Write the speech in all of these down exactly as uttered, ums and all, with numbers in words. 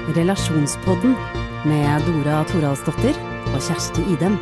Relasjonspodden med Dora Toralsdottir og Kjersti Idem.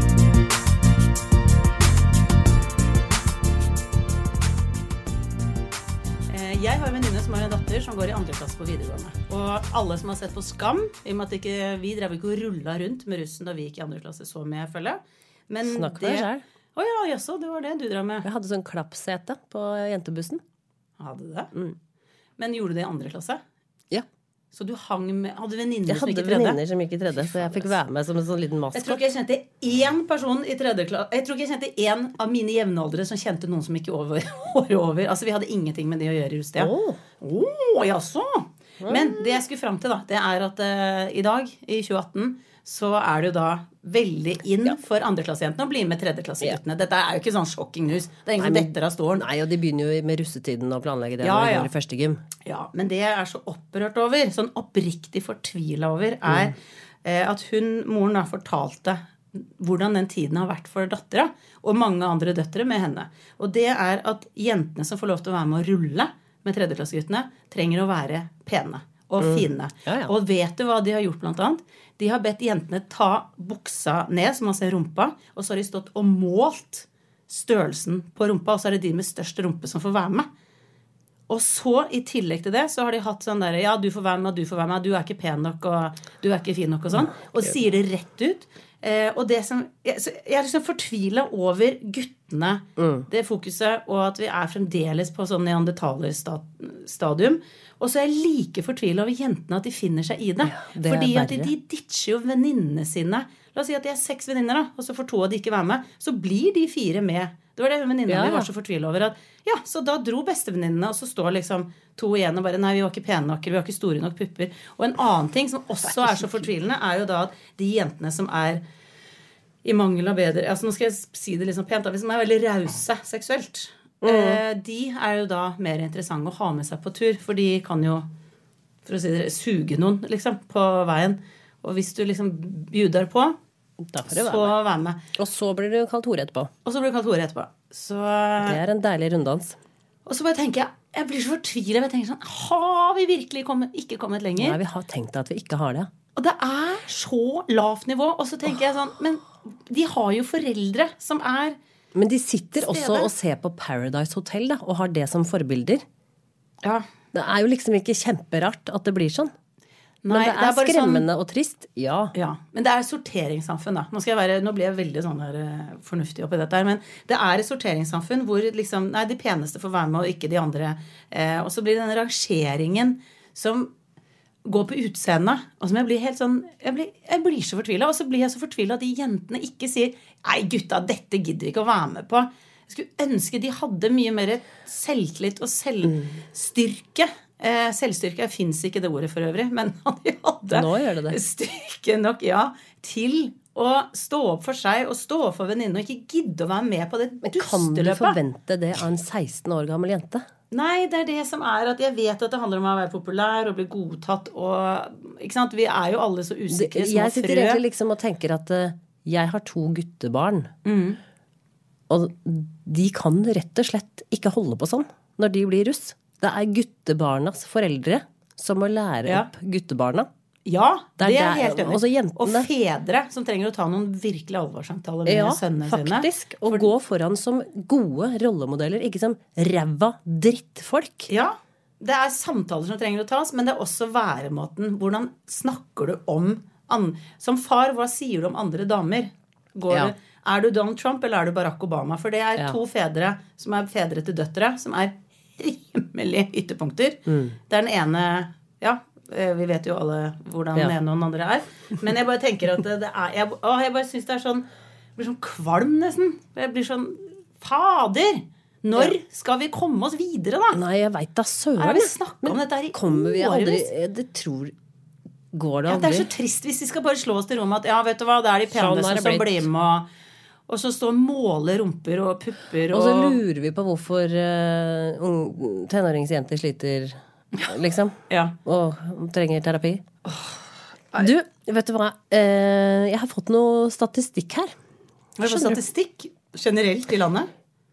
Jeg har en venninne som har en datter som går i andre klasse på videregående. Og alle som har sett på Skam, i og med at ikke, vi drev ikke og rullet rundt med russen da vi gikk i andre klasse, så med følge. Men Snakk for deg selv. Åja, jaså, det var det du drev med. Jeg hadde sånn klappsete på jentebussen. Hadde du det? Mm. Men gjorde du det i andre klasse? Ja. Så du hang med, hadde venninner Jeg som hadde gikk i tredje? venninner som gikk i tredje, så jeg fikk være med som en sånn liten maskot. Jeg tror ikke jeg kjente én person i tredje klasse. Jeg tror ikke jeg kjente én av mine jevnaldrende som kjente noen som gikk over, året over. Altså, vi hadde ingenting med det å gjøre i rusttida. Åh. Åh, jaså. Men det jeg skulle frem til da, det er at uh, i dag, i tjue atten, så er det jo da veldig inn ja. For andreklassejentene å bli med tredjeklasseguttene. Ja. Dette er jo ikke sånn shocking news. Det er ingen som detter av stolen. Nei, og de begynner jo med russetiden å planlegge det ja, når de ja. går i første gym. Ja, men det jeg er så opprørt over, sånn oppriktig fortvilet over, er mm. eh, at hun, moren da, fortalte hvordan den tiden har vært for dattera, og mange andre døtre med henne. Og det er at jentene som får lov til å være med å rulle med tredjeklasseguttene, trenger å være pene og fine. Mm. Ja, ja. Og vet du hva de har gjort blant annet? De har bedt jentene ta buksa ned, som man ser rumpa, og så har de stått og målt størrelsen på rumpa, og så er det de med størst rumpe som får være med. Og så, i tillegg til det, så har de hatt sånn der, ja, du får være med, du får være med, du er ikke pen nok, og du er ikke fin nok, og sånn. Og sier det rett ut. Eh, og det som, jeg, jeg er liksom fortvilet over guttene, mm. det fokuset, og at vi er fremdeles på sånn neandertaler-stadium. Og så er jeg like fortvilet over jentene at de finner seg i det. Ja, det fordi at de, de ditcher jo venninnene sine. La oss si at de er seks venninner da, og så får to av de ikke være med. Så blir de fire med. Det var det venninnene ja, ja. Vi var så fortvilet over. At, ja, så da dro bestevenninnene, og så står liksom to igjen og bare, nei, vi var ikke pene nok, eller vi var ikke store nok pupper. Og en annen ting som også er så fortvilende, er jo da at de jentene som er i mangel av bedre, altså nå skal jeg si det liksom pent, som er veldig rause seksuelt, Mm. Eh, de er jo da mer interessante å ha med seg på tur, for de kan jo, for å si det, suge noen liksom, på veien. Og hvis du liksom bjuder på, da får du så være med. Vær med. Og så blir du kalt hore etterpå. Og så blir du kalt hore etterpå. Så, det er en deilig runddans. Og så bare tenker jeg, jeg blir så fortvilet, jeg tenker sånn, har vi virkelig kommet, ikke kommet lenger? Nei, vi har tenkt at vi ikke har det. Og det er så lavt nivå, og så tenker jeg sånn, men de har jo foreldre som er Men de sitter også og ser på Paradise Hotel da, og har det som forbilder. Ja. Det er jo liksom ikke kjemperart at det blir sånn. Nei, men det er, det er skremmende sånn, og trist. Ja. ja. Men det er sorteringssamfunn da. Nå, skal jeg være, nå blir jeg veldig sånn der, uh, fornuftig oppi dette her, men det er et sorteringssamfunn hvor liksom, nei, de peneste får være med og ikke de andre. Eh, og så blir det denne rangeringen som går på utseendet, og som jeg blir helt sånn, jeg blir, jeg blir så fortvilet, og så blir jeg så fortvilet at de jentene ikke sier, nei gutta, dette gidder vi ikke å være med på. Jeg skulle ønske de hadde mye mer selvtillit og selvstyrke. Eh, selvstyrke finnes ikke det ordet for øvrig, men de hadde Nå gjør det det. Styrke nok, ja, til å stå opp for seg og stå opp for venninnen og ikke gidde å være med på det dusteløpet. Kan du forvente det av en seksten år gammel jente? Nei, det er det som er at jeg vet at det handler om å være populær og bli godtatt og, ikke sant, vi er jo alle så usikre det, Jeg sitter egentlig liksom og tenker at uh, jeg har to guttebarn mm. og de kan rett og slett ikke holde på sånn når de blir russ. Det er guttebarnas foreldre som må lære ja. opp guttebarna. Ja, det er, det er jeg helt enig. Jentene, og fedre som trenger å ta noen virkelig alvorsamtaler med ja, sønnene faktisk, sine. faktisk. Og gå foran som gode rollemodeller, ikke som ræva drittfolk. Ja, det er samtaler som trenger å tas, men det er også væremåten. Hvordan snakker du om an- som far, hva sier du om andre damer? Går ja. du, er du Donald Trump eller er du Barack Obama? For det er ja. to fedre som er fedre til døtre, som er rimelig ytterpunkter. Mm. Det er den ene, ja, vi vet jo alle hvordan ja. den ene og den andre er. Men jeg bare tenker at det, det er jeg, å, jeg bare synes det er sånn jeg blir sånn kvalm nesten. Jeg blir sånn fader! Når ja. skal vi komme oss videre da? Nei, jeg vet da søren. Er det vi snakker om dette her i kommer vi aldri, årevis? det tror går det aldri. Ja, det er så trist hvis vi skal bare slå oss til rom at ja, vet du hva, det er de peneste som blir med og, og så står måle rumper og pupper og... og så lurer vi på hvorfor uh, tenåringsjenter sliter liksom ja. og trenger terapi. Du, vet du hva? Eh, jeg har fått noe statistikk her. Hva er det statistikk generelt i landet?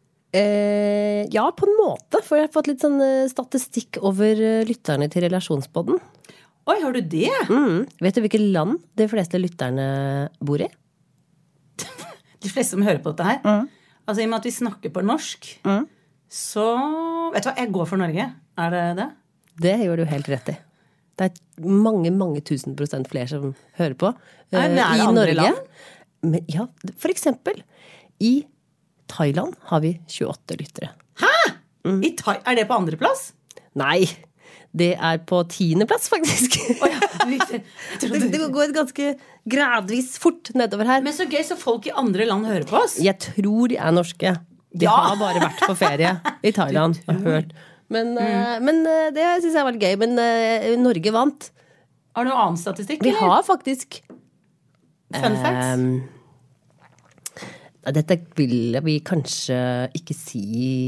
Eh, ja, på en måte. For jeg har fått litt sånn statistikk over lytterne til Relasjonspodden. Oi, har du det? Mm. Vet du hvilket land de fleste lytterne bor i? De fleste som hører på dette her. Mm. Altså, i og med at vi snakker på norsk, Mm. så vet du hva, jeg går for Norge. Er det det? Det gjør du helt rett i. Det er mange, mange tusen prosent flere som hører på uh, Nei, det er i andre Norge. land. Men ja, for eksempel, i Thailand har vi tjueåtte lyttere. Hæ? Mm. I Thai, er det på andre plass? Nei, det er på tiende plass faktisk. Oh, ja. det, det, det går ganske gradvis fort nedover her. Men så gøy, så folk i andre land hører på oss. Jeg tror de er norske. De Ja. har bare vært på ferie i Thailand og hørt. Men, mm. uh, men uh, det synes jeg var litt gøy. Men uh, Norge vant. Har du noe annen statistikk? Vi eller? har faktisk Fun facts? Um, dette vil vi kanskje ikke si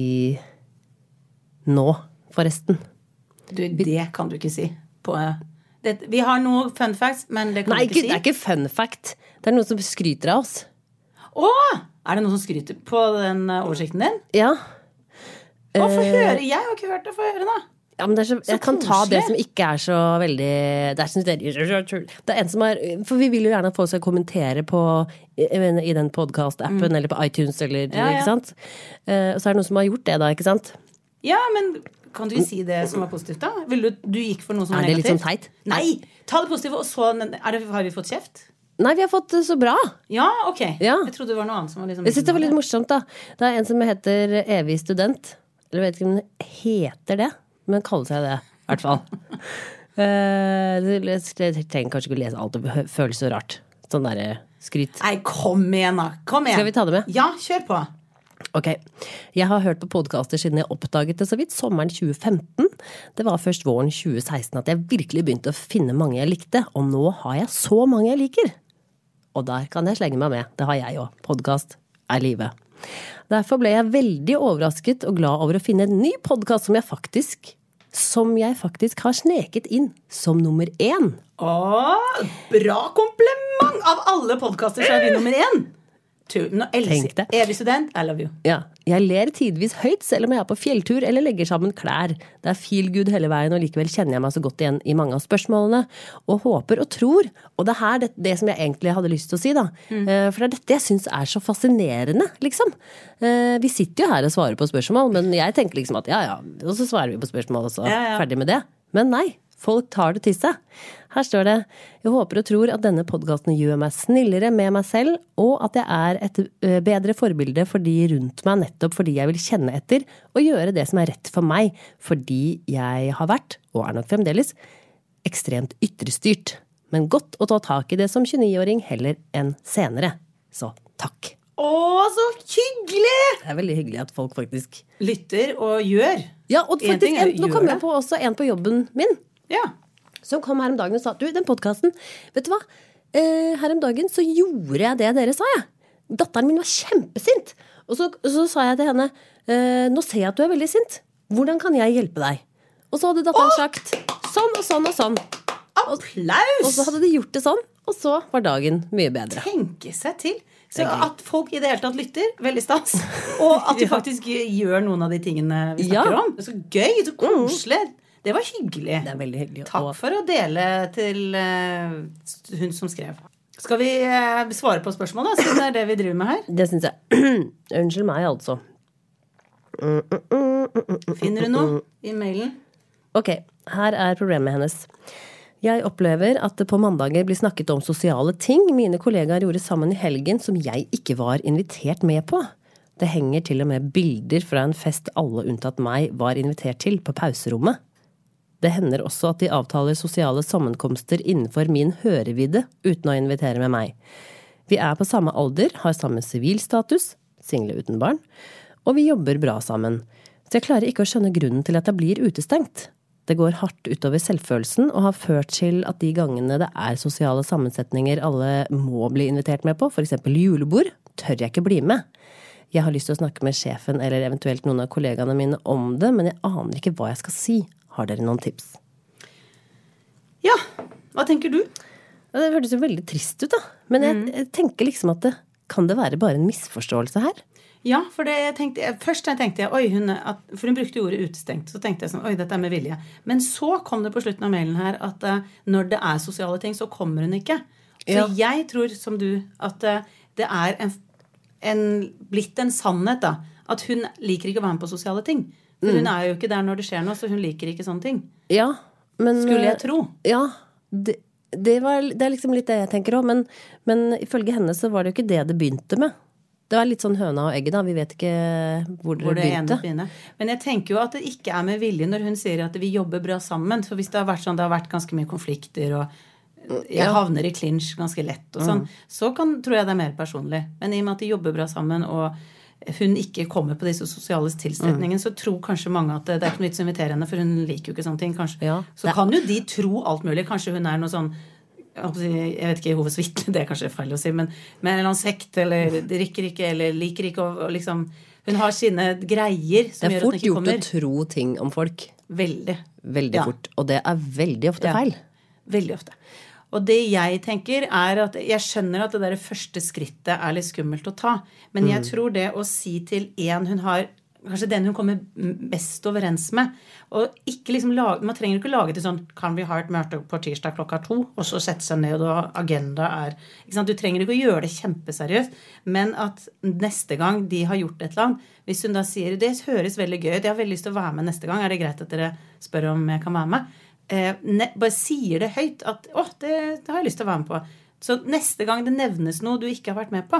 nå, forresten. Du, det kan du ikke si. På, det, vi har noe fun facts, men det kan Nei, du ikke ikke, si. det er ikke fun fact. Det er noen som skryter av oss. Åh! Er det noen som skryter på den uh, oversikten din? Ja. Å, få Eh, høre. Jeg har ikke hørt det. Få høre, da. Ja, men det er så, jeg kan ta det koselig. som ikke er så veldig det er, sånn, det er, det er en som er For vi vil jo gjerne at folk skal kommentere på jeg mener, i den podcast-appen eller på iTunes eller, Ja, ja. ikke sant? Eh, og så er det noen som har gjort det da, ikke sant? Ja, men kan du si det som var positivt, da? Vil du, du gikk for noe som var Er det litt negativt? sånn teit? Nei! Ta det positive, og så er det, har vi fått kjeft? Nei, vi har fått det så bra. Ja, ok. Ja. Jeg trodde det var noe annet som var liksom Jeg synes det var litt morsomt da. Det er en som heter Evig student. Eller jeg vet ikke om det heter det, men kaller seg det, i hvert fall. uh, jeg trenger kanskje ikke å lese alt, det føles så rart. Sånn der skryt. Nei, kom igjen da. Kom igjen. Skal vi ta det med? Ja, kjør på. Ok, jeg har hørt på podcaster siden jeg oppdaget det så vidt, sommeren tjue femten. Det var først våren tjue seksten at jeg virkelig begynte å finne mange jeg likte, og nå har jeg så mange jeg liker. Og der kan jeg slenge meg med, det har jeg jo. Podcast er livet. Derfor ble jeg veldig overrasket og glad over å finne en ny podcast som jeg faktisk, som jeg faktisk har sneket inn som nummer én. Åh, bra kompliment! Av alle podcaster så er vi nummer én. Nå Tenk det. elsker Evig student, I love you. Ja, jeg ler tidvis høyt selv om jeg er på fjelltur eller legger sammen klær. Det er feel good hele veien, og likevel kjenner jeg meg så godt igjen i mange av spørsmålene, og håper og tror, og det er her det, det som jeg egentlig hadde lyst til å si da, mm. for det er dette jeg synes er så fascinerende, liksom. Vi sitter jo her og svarer på spørsmål, men jeg tenker liksom at ja, ja, og så svarer vi på spørsmål, og så Ja, ja. ferdig med det. Men nei, folk tar det til seg. Her står det, jeg håper og tror at denne podcasten gjør meg snillere med meg selv, og at jeg er et ø, bedre forbilde for de rundt meg, nettopp fordi jeg vil kjenne etter, og gjøre det som er rett for meg, fordi jeg har vært, og er nok fremdeles, ekstremt ytrestyrt. Men godt å ta tak i det som tjueni-åring heller enn senere. Så takk. Åh, så hyggelig! Det er veldig hyggelig at folk faktisk... Lytter og gjør. Ja, og En ting faktisk, er en, nå gjør kom det. jeg på også en på jobben min, Ja. som kom her om dagen og sa, du, den podcasten, vet du hva, eh, her om dagen så gjorde jeg det dere sa, jeg. Datteren min var kjempesint. Og så, så sa jeg til henne, eh, nå ser jeg at du er veldig sint. Hvordan kan jeg hjelpe deg? Og så hadde datteren sagt, sånn og sånn og sånn. Applaus! Og så hadde de gjort det sånn, og så var dagen mye bedre. Tenke seg til. Så at folk i det hele tatt lytter, veldig stas. Og at de faktisk gjør noen av de tingene vi snakker Ja. om. Det er så gøy, så koselig. Det var hyggelig. Det er veldig hyggelig. Takk Og- for å dele til uh, hun som skrev. Skal vi uh, svare på spørsmål da, siden det er det vi driver med her? Det synes jeg. Unnskyld meg, altså. Finner du noe i mailen? Ok, her er problemet hennes. Jeg opplever at det på mandager blir snakket om sosiale ting mine kollegaer gjorde sammen i helgen som jeg ikke var invitert med på. Det henger til og med bilder fra en fest alle unntatt meg var invitert til på pauserommet. Det hender også at de avtaler sosiale sammenkomster innenfor min hørevidde uten å invitere med meg. Vi er på samme alder, har samme sivilstatus, single uten barn, og vi jobber bra sammen. Så jeg klarer ikke å skjønne grunnen til at jeg blir utestengt. Det går hardt utover selvfølelsen og har ført til at de gangene det er sosiale sammensetninger alle må bli invitert med på, for eksempel julebord, tør jeg ikke bli med. Jeg har lyst til å snakke med sjefen eller eventuelt noen av kollegaene mine om det, men jeg aner ikke hva jeg skal si. Har dere noen tips? Ja, hva tenker du? Det hørtes jo veldig trist ut da, men jeg, jeg tenker liksom at det, kan det være bare en misforståelse her? Ja, for det tenkte jeg, først tenkte jeg, oi, hun, at, for hun brukte ordet utestengt, så tenkte jeg sånn, oi, dette er med vilje. Men så kom det på slutten av mailen her, at uh, når det er sosiale ting, så kommer hun ikke. Så ja. Jeg tror, som du, at uh, det er en, en, blitt en sannhet da, at hun liker ikke å være med på sosiale ting. For mm. hun er jo ikke der når det skjer noe, så hun liker ikke sånne ting. Ja, men... Skulle jeg tro. Ja, det, det, var, det er liksom litt det jeg tenker også, men, men ifølge henne så var det jo ikke det det begynte med. Det var litt sånn høna og egget da, vi vet ikke hvor det, hvor det begynte. Men jeg tenker jo at det ikke er med vilje når hun sier at vi jobber bra sammen, for hvis det har vært sånn, det har vært ganske mye konflikter, og jeg havner i clinch ganske lett og sånn, mm. så kan, tror jeg det er mer personlig. Men i og med at de jobber bra sammen, og hun ikke kommer på disse sosiale tilstrekningene, mm. så tror kanskje mange at det, det er ikke noe nytt som inviterer henne, for hun liker jo ikke sånne ting, kanskje. Ja, så kan jo de tro alt mulig, kanskje hun er noe sånn, jeg vet ikke, Jehovas vitne, det er kanskje feil å si, men med en eller annen sekt, eller drikker ikke, eller liker ikke, og, og liksom, hun har sine greier som gjør at hun ikke kommer. Det er fort gjort å tro ting om folk. Veldig. Veldig ja. Fort, og det er veldig ofte ja. Feil. Veldig ofte. Og det jeg tenker er at, jeg skjønner at det der første skrittet er litt skummelt å ta, men jeg mm. tror det å si til en hun har, kanskje den hun kommer mest overens med, og ikke liksom lage, man trenger ikke lage til sånn, kan vi ha et møte på tirsdag klokka to, og så sette seg ned, og agenda er, ikke sant? Du trenger ikke å gjøre det kjempeseriøst, men at neste gang de har gjort et eller annet, hvis hun da sier, det høres veldig gøy, jeg har veldig lyst til å være med neste gang, er det greit at dere spør om jeg kan være med? Eh, ne, bare sier det høyt, at åh, det, det har jeg lyst til å være med på. Så neste gang det nevnes noe du ikke har vært med på,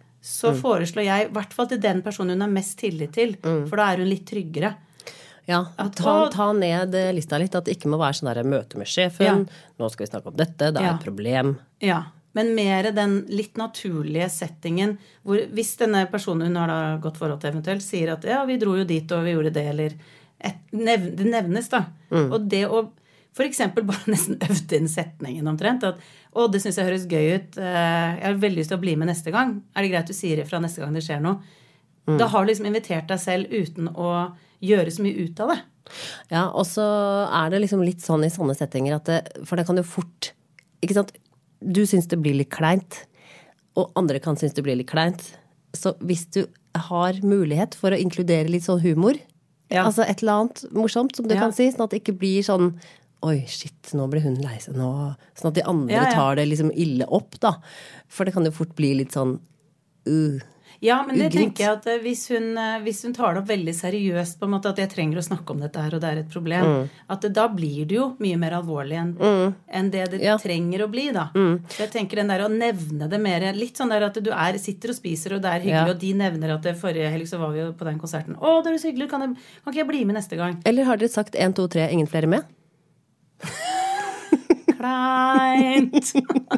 så mm. foreslår jeg, i hvert fall til den personen hun har mest tillit til, mm. for da er hun litt tryggere. Ja, ta, ta ned lista litt, at det ikke må være sånn der møte med sjefen, ja. Nå skal vi snakke om dette, det er ja. Et problem. Ja, men mer den litt naturlige settingen, hvor hvis denne personen hun har da gått forhold til eventuelt, sier at ja, vi dro jo dit og vi gjorde det, eller et, nev, det nevnes da. Mm. Og det å for eksempel bare nesten øvde inn setningen omtrent, at å, det synes jeg høres gøy ut, jeg har veldig lyst til å bli med neste gang, er det greit du sier det fra neste gang det skjer noe? Mm. Da har du liksom invitert deg selv uten å gjøre så mye ut av det. Ja, og så er det liksom litt sånn i sånne settinger, at det, for det kan jo fort, ikke sant, du synes det blir litt kleint, og andre kan synes det blir litt kleint, så hvis du har mulighet for å inkludere litt sånn humor, ja. Altså et eller annet morsomt som du ja. Kan si, sånn at det ikke blir sånn, oi, shit, nå ble hun lei seg nå. Sånn at de andre ja, ja. Tar det liksom ille opp, da. For det kan jo fort bli litt sånn uh, ja, men det tenker jeg at hvis hun, hvis hun tar det opp veldig seriøst, på en måte at jeg trenger å snakke om dette her, og det er et problem, mm. at det, da blir det jo mye mer alvorlig enn, mm. enn det det ja. Trenger å bli, da. Mm. Så jeg tenker den der å nevne det mer, litt sånn der at du er, sitter og spiser, og det er hyggelig, ja. Og de nevner at det forrige helg så var vi jo på den konserten. Å, det er så hyggelig, kan, jeg, kan ikke jeg bli med neste gang? Eller har dere sagt en, to, tre, ingen flere med? Kleint.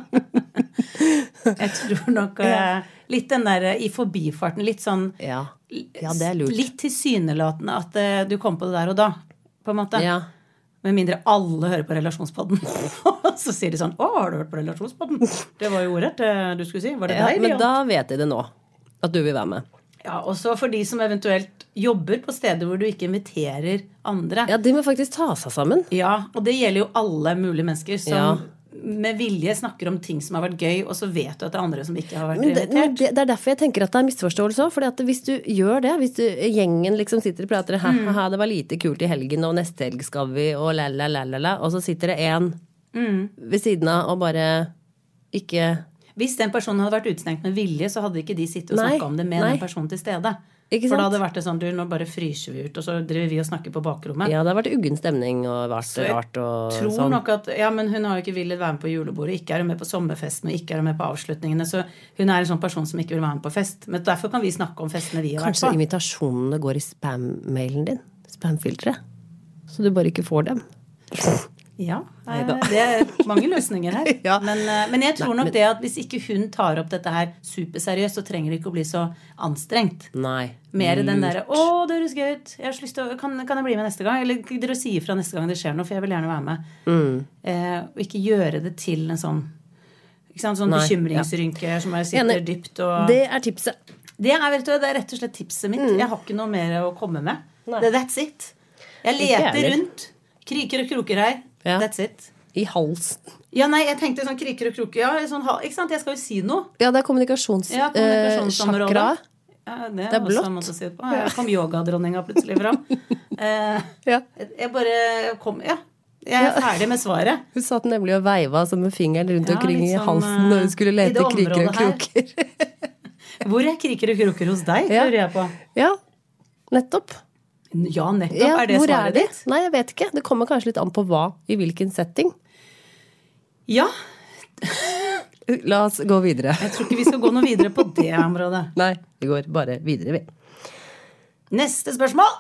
Jeg tror nok uh, litt den der i forbifarten, litt sånn ja. Ja, det er lurt. Litt tilsynelatende at uh, du kom på det der og da, på en måte. Ja. Med mindre alle hører på relasjonspodden. Så sier de sånn, å, har du hørt på relasjonspodden? Det var jo ordet du skulle si. Var det ja, deg? Men da vet jeg det nå, at du vil være med. Ja, og så for de som eventuelt jobber på steder hvor du ikke inviterer andre. Ja, de må faktisk ta seg sammen. Ja, og det gjelder jo alle mulige mennesker som ja. Med vilje snakker om ting som har vært gøy, og så vet du at det er andre som ikke har vært invitert. Men det, det er derfor jeg tenker at det er misforståelse også, fordi at hvis du gjør det, hvis du, gjengen liksom sitter og prater, mm. haha, det var lite kult i helgen, og neste helg skal vi, og lalalala, og så sitter det en mm. ved siden av og bare ikke... Hvis den personen hadde vært utstengt med vilje, så hadde ikke de sittet og snakket om det med nei. Den personen til stede. Ikke for da hadde det vært det sånn, du, nå bare fryser vi ut, og så driver vi og snakker på bakrommet. Ja, det har vært uggen stemning og vært rart og tror sånn. Nok at, ja, men hun har jo ikke villet være med på julebordet, ikke er hun med på sommerfesten, og ikke er hun med på avslutningene, så hun er en sånn person som ikke vil være med på fest. Men derfor kan vi snakke om festene vi har vært på. Kanskje invitasjonene går i spam-mailen din, spam-filteret, så du bare ikke får dem. Ja, det er mange løsninger her. Ja. men, men jeg tror nok Nei, men... det at hvis ikke hun tar opp dette her superseriøst, så trenger det ikke å bli så anstrengt. Nei. Mer den der, å, det høres gøy ut, jeg har så lyst til å, kan, kan jeg bli med neste gang? Eller dere sier fra neste gang det skjer noe, for jeg vil gjerne være med. Mm. Eh, og ikke gjøre det til en sånn, ikke sant, sånn Nei, bekymringsrynke ja. Som jeg sitter dypt og... Det er tipset. Det er, vet du, det er rett og slett tipset mitt. Mm. Jeg har ikke noe mer å komme med. Nei. That's it. Jeg leter rundt, kriker og kroker her. Ja. That's it. I halsen. Ja, nei, jeg tenkte sånn kriker og kroker. Ja, sånn, ikke sant? Jeg skal jo si noe. Ja, det er kommunikasjons... Ja, kommunikasjonsområdet. Eh, ja, det, det er blått. Også, måtte si det på. Jeg kom yogadronninga plutselig fram. Eh, ja. Jeg bare kom... Ja, jeg er ferdig med svaret. Hun satt nemlig og veiva som med fingeren rundt Ja, omkring litt i sånn, halsen når hun skulle i det lete kriker og området her. kroker. Hvor er kriker og kroker hos deg, Ja. lurer jeg på. Ja, nettopp. Ja, nettopp. Ja, er det hvor er svaret de? ditt? Nei, jeg vet ikke. Det kommer kanskje litt an på hva, i hvilken setting. Ja, La oss gå videre. jeg tror ikke vi skal gå noe videre på det området. Nei, vi går bare videre, vi. Neste spørsmål.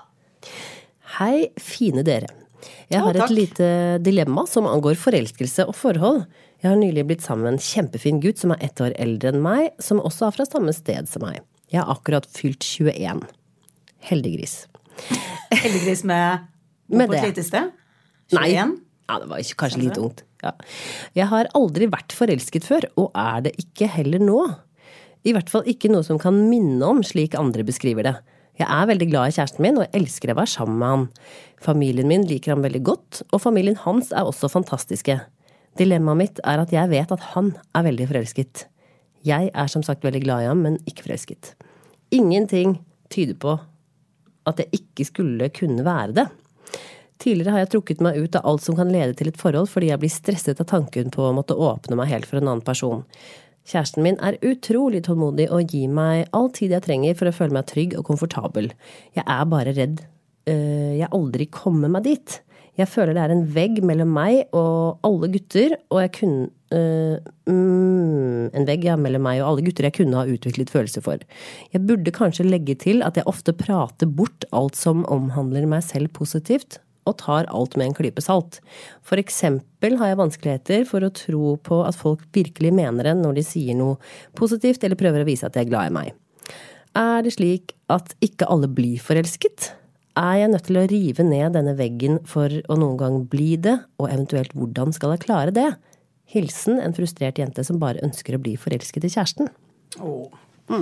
Hei, fine dere. Jeg Å, har et takk. lite dilemma som angår forelskelse og forhold. Jeg har nylig blitt sammen med en kjempefin gutt som er ett år eldre enn meg, som også er fra samme sted som meg. Jeg har akkurat fylt tjueen. Heldiggris. Heldiggris med, Med på et det. lite sted? Nei. tjueen? Ja, det var ikke, kanskje litt ungt. Ja. Jeg har aldri vært forelsket før, og er det ikke heller nå. I hvert fall ikke noe som kan minne om slik andre beskriver det. Jeg er veldig glad i kjæresten min, og jeg elsker å være sammen med han. Familien min liker ham veldig godt, og familien hans er også fantastiske. Dilemmaet mitt er at jeg vet at han er veldig forelsket. Jeg er som sagt veldig glad i ham, men ikke forelsket. Ingenting tyder på at jeg ikke skulle kunne være det. Tidligere har jeg trukket meg ut av alt som kan lede til et forhold, fordi jeg blir stresset av tanken på å måtte åpne meg helt for en annen person. Kjæresten min er utrolig tålmodig og gir meg all tid jeg trenger for å føle meg trygg og komfortabel. Jeg er bare redd øh, jeg aldri kommer meg dit. Jeg føler det er en vegg mellom meg og alle gutter, og jeg kunne... Øh, mm, en vegg ja, mellom meg og alle gutter jeg kunne ha utviklet følelser for. Jeg burde kanskje legge til at jeg ofte prater bort alt som omhandler meg selv positivt, og tar alt med en klype salt. For eksempel har jeg vanskeligheter for å tro på at folk virkelig mener det når de sier noe positivt, eller prøver å vise at de er glad i meg. Er det slik at ikke alle blir forelsket? Er jeg nødt til å rive ned denne veggen for å noen gang bli det, og eventuelt hvordan skal jeg klare det? Hilsen en frustrert jente som bare ønsker å bli forelsket i kjæresten. Oh. Mm.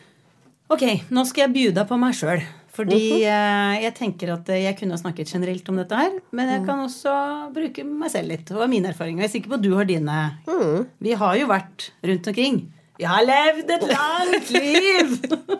Ok, nå skal jeg bjuda på meg selv. Fordi uh, jeg tenker at jeg kunne ha snakket generelt om dette her, men jeg kan også bruke meg selv litt, og mine erfaringer. Jeg er sikker på at du har dine. Mm. Vi har jo vært rundt omkring. Vi har levd et langt liv!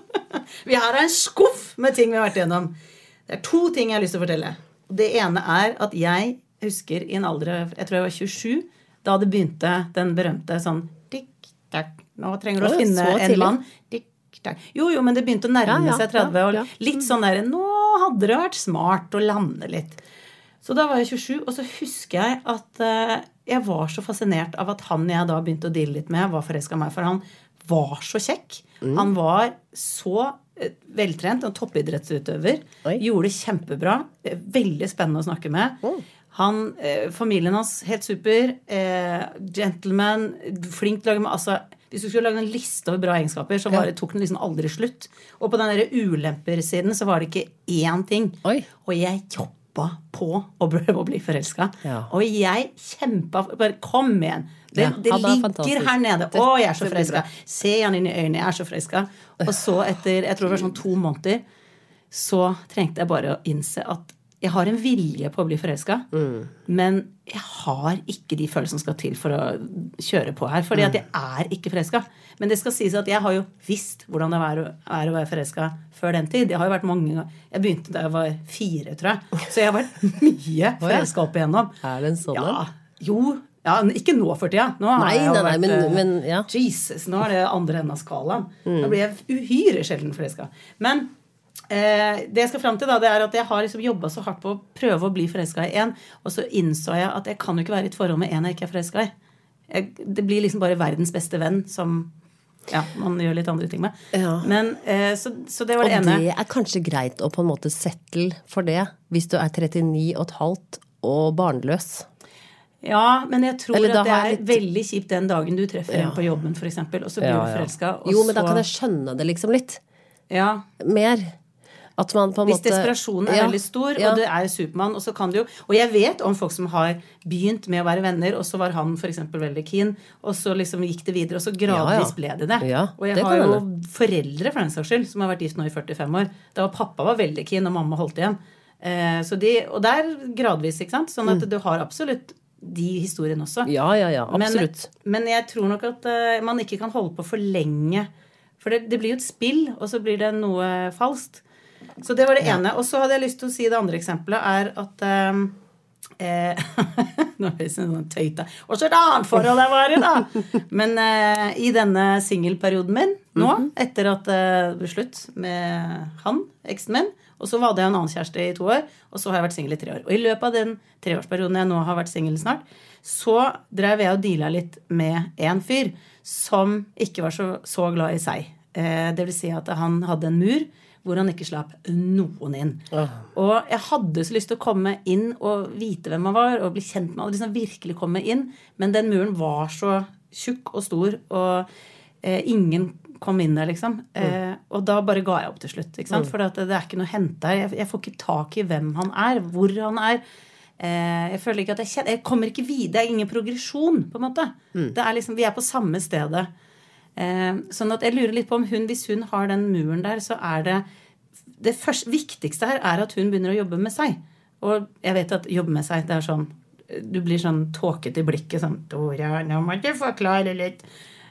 Vi har en skuff med ting vi har vært gjennom. Det er to ting jeg har lyst til å fortelle. Det ene er at jeg husker i en alder av, jeg tror jeg var tjuesju, da det begynte den berømte sånn, tikk, takk, nå trenger du å finne en mann, tikk, Jo, jo, men det begynte å nærme ja, ja, seg tretti, og ja, ja. Litt sånn der, nå hadde det vært smart å lande litt. Så da var jeg tjuesju, og så husker jeg at uh, jeg var så fascinert av at han jeg da begynte å deale litt med, var forelsket meg, for han var så kjekk. Mm. Han var så uh, veltrent, en toppidrettsutøver, Oi. Gjorde det kjempebra, veldig spennende å snakke med. Mm. Han, uh, familien hans, helt super, uh, gentleman, flink til å lage med, altså... Hvis du skulle lage en liste over bra egenskaper, så var det, tok den liksom aldri slutt. Og på den der ulemper-siden så var det ikke én ting. Oi. Og jeg jobba på å prøve å bli forelsket. Ja. Og jeg kjempa, bare kom igjen. Det, ja, det ligger her nede. Å, jeg er så forelsket. Se han inn i øynene, jeg er så forelsket. Og så etter, jeg tror det var sånn to måneder, så trengte jeg bare å innse at jeg har en vilje på å bli forelsket, mm. men jeg har ikke de følelsene som skal til for å kjøre på her, fordi at jeg er ikke forelsket. Men det skal sies at jeg har jo visst hvordan det er å, er å være forelsket før den tid. Jeg har jo vært mange ganger. Jeg begynte da jeg var fire, tror jeg. Så jeg har vært mye forelsket opp igjennom. Er det en sånn? Ja, jo. Ja, ikke nå for tida. Nå har nei, jeg jo nei, vært, men, men, ja. Jesus, nå er det andre enden av skalaen. Mm. Da blir jeg uhyre sjelden forelsket. Men Eh, det jeg skal frem til da, det er at jeg har liksom jobbet så hardt på å prøve å bli forelsket i en, og så innså jeg at jeg kan jo ikke være i et forhold med en jeg ikke er forelsket i. Jeg, det blir liksom bare verdens beste venn som ja, man gjør litt andre ting med. Ja. Men, eh, så, så det var det og ene. Og det er kanskje greit å på en måte settle for det, hvis du er trettini og et halvt og barnløs. Ja, men jeg tror Eller at det er litt... veldig kjipt den dagen du treffer ja. en på jobben, for eksempel, og så blir ja, ja. du forelsket. Jo, men så... da kan jeg skjønne det liksom litt. Ja. Mer. At man på en Hvis måte... desperasjonen er ja, veldig stor, ja. og det er Superman, og så kan det jo... Og jeg vet om folk som har begynt med å være venner, og så var han for eksempel veldig keen, og så liksom gikk det videre, og så gradvis ja, ja. ble det det. Ja, og jeg det har jo hende. foreldre, for den saks skyld, som har vært gift nå i førtifem år. Da var pappa var veldig keen, og mamma holdt igjen. Eh, så de, og der gradvis, ikke sant? Sånn at mm. du har absolutt de historiene også. Ja, ja, ja, absolutt. Men, men jeg tror nok at uh, man ikke kan holde på for lenge. For det, det blir jo et spill, og så blir det noe falskt. Så det var det ja. ene. Og så hadde jeg lyst til å si det andre eksempelet er at um, eh, nå er det sånn tøyt da. Og så er det annet forhold jeg var i da. Men uh, i denne singelperioden min nå, mm-hmm. etter at uh, det ble slutt med han, eksen min, og så var det en annen kjæreste i to år, og så har jeg vært singel i tre år. Og i løpet av den treårsperioden jeg nå har vært singel snart, så drev jeg og dealet litt med en fyr som ikke var så, så glad i seg. Eh, det vil si at han hadde en mur hvor han ikke slapp noen inn. Oh. Og jeg hadde så lyst til å komme inn og vite hvem han var, og bli kjent med han, liksom virkelig komme inn, men den muren var så tjukk og stor, og eh, ingen kom inn der, liksom. Mm. Eh, og da bare ga jeg opp til slutt, ikke sant? Mm. For det, det er ikke noe hent her. Jeg, jeg får ikke tak i hvem han er, hvor han er. Eh, jeg føler ikke at jeg kjenner, jeg kommer ikke videre, det er ingen progresjon, på en måte. Mm. Det er liksom, vi er på samme stedet. Eh, sånn at jeg lurer litt på om hun, hvis hun har den muren der, så er det, det første, viktigste her er at hun begynner å jobbe med seg. Og jeg vet at jobbe med seg, det er sånn, du blir sånn tåket i blikket, sånn, Dora, nå må du forklare litt.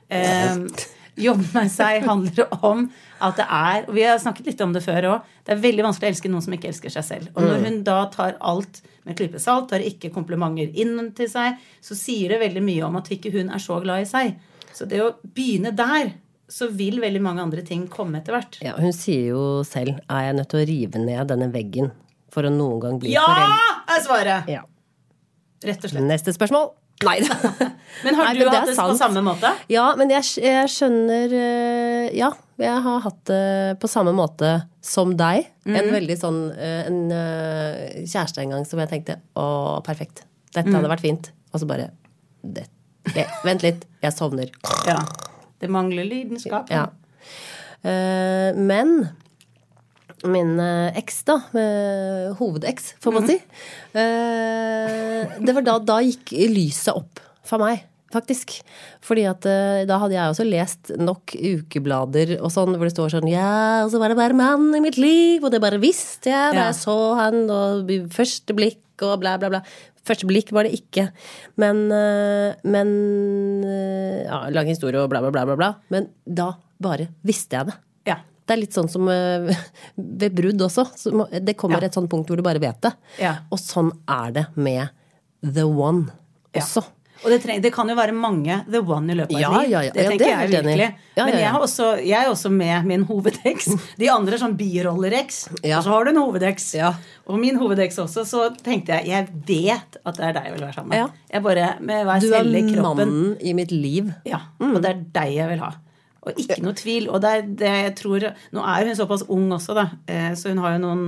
Eh, Jobbe med seg handler om at det er, og vi har snakket litt om det før også, det er veldig vanskelig å elske noen som ikke elsker seg selv. Og når hun da tar alt med klype salt, tar ikke komplimenter inn til seg, så sier det veldig mye om at ikke hun er så glad i seg. Så det å begynne der, så vil veldig mange andre ting komme etter hvert. Ja, hun sier jo selv, er jeg nødt til å rive ned denne veggen for å noen gang bli ja, foreldet? Ja, er svaret! Ja. Rett og slett. Neste spørsmål. Nei. Men har du Nei, hatt det, det på samme måte? Ja, men jeg, jeg skjønner, ja, jeg har hatt det på samme måte som deg. Mm. En veldig sånn, en kjæreste en gang som jeg tenkte, å, perfekt, dette mm. hadde vært fint. Og så bare, det, det, vent litt, jeg sovner. Ja, det mangler lidenskap. Ja. Men min eks da, hovedeks, får man si. Det var da, da gikk lyset opp for meg, faktisk. Fordi at da hadde jeg også lest nok ukeblader og sånn, hvor det står sånn, ja, og så var det bare mann i mitt liv, og det bare visste jeg, da jeg så han, og første blikk, og bla bla bla. Første blikk var det ikke. Men, men ja, lang historie og bla bla bla bla bla. Men da bare visste jeg det. Ja. Det er litt sånn som ved brudd også. Det kommer ja. Et sånt punkt hvor du bare vet det. Ja. Og sånn er det med The One også. Ja. Og det, treng, det kan jo være mange The One i løpet av ja, liv. Ja, ja. Det tenker ja, det jeg virkelig. Ja, Men ja, ja. jeg, har også, jeg er også med min hovedeks. De andre er sånn birollereks. Ja. Og så har du en hovedeks. Ja. Og min hovedeks også, så tenkte jeg, jeg vet at det er deg jeg vil være sammen med. Ja. Jeg bare, med hver celle i kroppen. Du er mannen i mitt liv. Ja, mm. og det er deg jeg vil ha. Og ikke noe tvil. Og det er det jeg tror, nå er hun såpass ung også da, så hun har jo noen,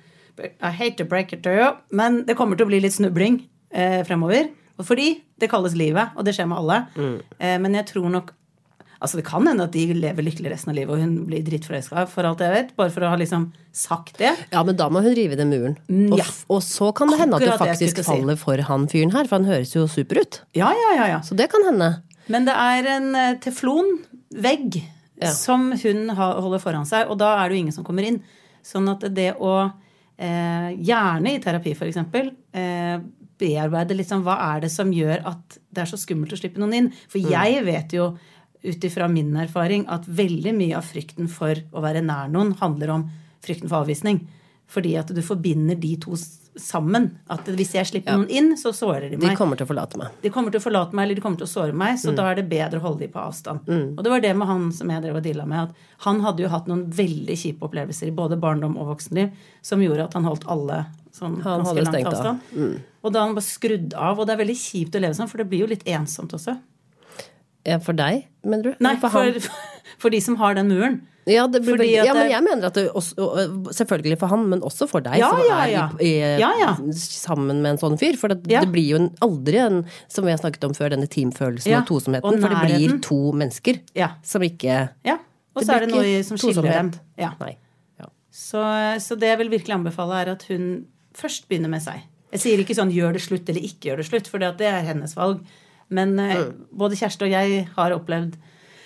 I hate to break it to you, men det kommer til å bli litt snubling eh, fremover. Og fordi det kalles livet, og det skjer med alle. Mm. Eh, men jeg tror nok, altså det kan hende at de lever lykkelig resten av livet, og hun blir drittforelsket for alt jeg vet, bare for å ha liksom sagt det. Ja, men da må hun rive den muren. Og, ja. og så kan det hende at du faktisk faller si. For han fyren her, for han høres jo super ut. Ja, ja, ja, ja. Så det kan hende. Men det er en teflonvegg ja. Som hun holder foran seg, og da er det jo ingen som kommer inn. Sånn at det å eh, gjerne i terapi for eksempel, eh, bearbeide litt sånn, hva er det som gjør at det er så skummelt å slippe noen inn? For mm. jeg vet jo, utifra min erfaring, at veldig mye av frykten for å være nær noen handler om frykten for avvisning. Fordi at du forbinder de to sammen. At hvis jeg slipper ja. Noen inn, så sårer de meg. De kommer til å forlate meg. De kommer til å forlate meg, eller de kommer til å såre meg, så mm. da er det bedre å holde de på avstand. Mm. Og det var det med han som jeg drev og dealet med, at han hadde jo hatt noen veldig kjipe opplevelser i både barndom og voksenliv, som gjorde at han holdt alle sånn han ganske langt avstand. Mm. Og da han bare skrudd av, og det er veldig kjipt å leve sånn, for det blir jo litt ensomt også. Ja, for deg, mener du? Nei, for, for, for de som har den muren. Ja, det blir veldig, ja, men jeg mener at det også, selvfølgelig for han, men også for deg, ja, som ja, ja. er i, i, ja, ja. sammen med en sånn fyr. For det, ja. det blir jo en, aldri en, som vi har snakket om før, denne teamfølelsen ja. Og tosomheten. Og for det blir to mennesker ja. Som ikke... Ja, og så er det noe som skiller dem. Ja. Nei. Ja. Så, så det jeg vil virkelig anbefale er at hun først begynner med seg. Jeg sier ikke sånn, gjør det slutt eller ikke gjør det slutt, for det er hennes valg. Men mm. både Kjersti og jeg har opplevd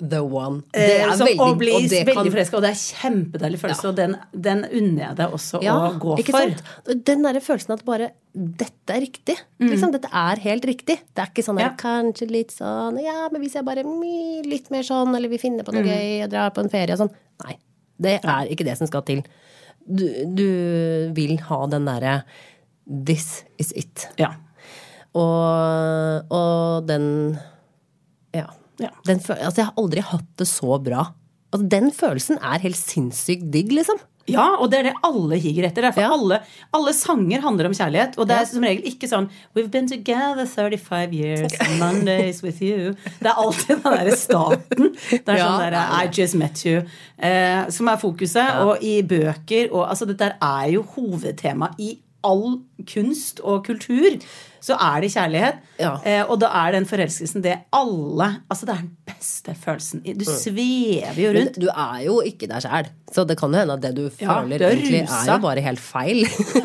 the one. Det er eh, som, veldig, og bli og det veldig kan... forelsket, og det er kjempedeilig følelse, Ja. og den, den unner jeg deg også Ja, å gå ikke for. sant? Den der følelsen at bare, dette er riktig. Liksom, dette er helt riktig. Det er ikke sånn der, Ja. kanskje litt sånn, ja, men hvis jeg bare my, litt mer sånn, eller vi finner på noe gøy og drar på en ferie og sånn. Nei, det er ikke det som skal til. Du, du vil ha den derre, this is it. Ja. Og, og den, ja, Ja. den, føl- altså jeg har aldri hatt det så bra. Altså den følelsen er helt sinnssykt digg, liksom. Ja, og det er det alle higer etter. For Ja. alle, alle sanger handler om kjærlighet, og det er Ja. som regel ikke sånn We've been together thirty-five years, Mondays with you. Det er alltid den der starten. Det er Ja. sånn der I just met you, eh, som er fokuset. Og i bøker, og altså dette er jo hovedtema i all kunst og kultur, så er det kjærlighet. Ja. Eh, og da er den forelskelsen det alle, altså det er den beste følelsen. Du svever jo Men rundt. du er jo ikke der selv. Så det kan jo hende at det du Ja, føler du er egentlig rusa. er jo bare helt feil.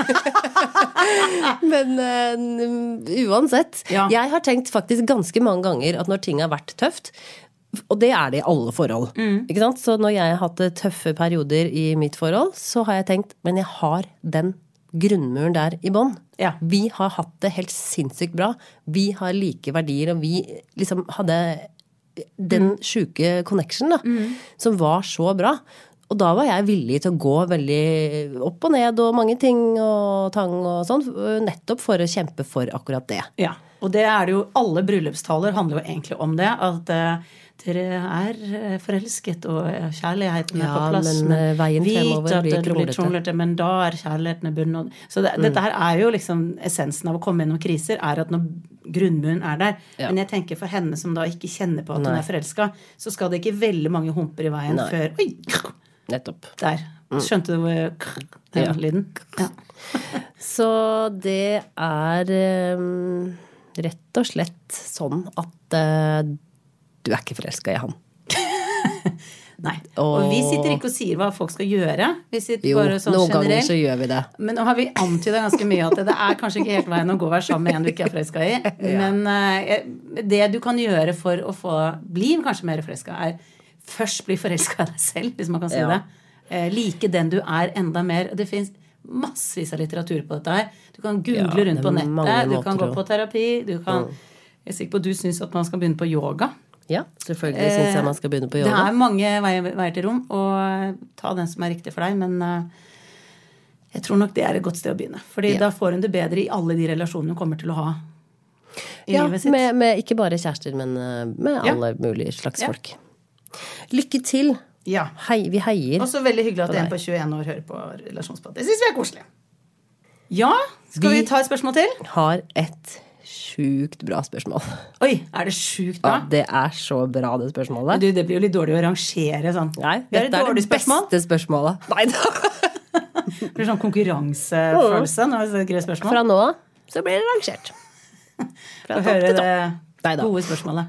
Men uh, uansett. Ja. Jeg har tenkt faktisk ganske mange ganger at når ting har vært tøft, og det er det i alle forhold. Ikke sant? Så når jeg har hatt tøffe perioder i mitt forhold, så har jeg tenkt, men jeg har den grunnmuren der i bånd. Ja. Vi har hatt det helt sinnssykt bra. Vi har like verdier, og vi liksom hadde den syke connection da, som var så bra. Og da var jeg villig til å gå veldig opp og ned og mange ting og tang og sånn, nettopp for å kjempe for akkurat det. Ja, og det er det jo, alle bryllupstaler handler jo egentlig om det, at uh, dere er uh, forelsket, og uh, kjærligheten er Ja, på plass, men, uh, veien fremover at blir det blir kronglete. kronglete, men da er kjærligheten bundet. Så det, dette her er jo liksom essensen av å komme gjennom kriser, er at når grunnmuren er der, Ja. men jeg tenker for henne som da ikke kjenner på at hun Nei. er forelsket, så skal det ikke veldig mange humper i veien Nei. før, oi, Nettopp. der, skjønte du hvor den Ja. lyden? Ja. Så det er um, rett og slett sånn at uh, du er ikke forelsket i han. Nei, og vi sitter ikke og sier hva folk skal gjøre, vi sitter Jo, bare sånn noen ganger generelt. så gjør vi det. Men nå har vi antydet ganske mye at det er kanskje ikke helt veien å gå og være sammen med en du ikke er forelsket i. Men eh, det du kan gjøre for å få bli kanskje mer forelsket, er først bli forelsket i deg selv, hvis man kan si Ja. det. Eh, like den du er enda mer. Det finnes massevis av litteratur på dette her. Du kan google Ja, rundt det på er mange nettet, du kan måter gå å- på terapi, du kan... Jeg er sikker på at du synes at man skal begynne på yoga. Ja, selvfølgelig synes jeg man skal begynne på Det yoga. er mange veier, veier til rom, og ta den som er riktig for deg, men uh, jeg tror nok det er et godt sted å begynne. Fordi Ja. da får hun det bedre i alle de relasjonene hun kommer til å ha i Ja, livet sitt. med, med ikke bare kjærester, men uh, med Ja. alle mulige slags Ja. folk. Lykke til! Ja. Hei, vi heier. Og så veldig hyggelig at På en deg. på tjueen år hører på relasjonsprat. Det synes vi er koselig. Ja, skal vi, Vi- ta et spørsmål til? Har et sjukt bra spørsmål. Oi, er det sjukt Ja, bra? det er så bra, det spørsmålet. Du, det blir jo litt dårlig å rangere sånn. Nei, Vi har et dette er dårlig det spørsmål. beste spørsmålet. Nei da. Det blir sånn konkurransefølelse når det er et greit spørsmål. Fra nå av så blir det rangert. Fra Få topp høre til det topp. Neida. gode spørsmålet.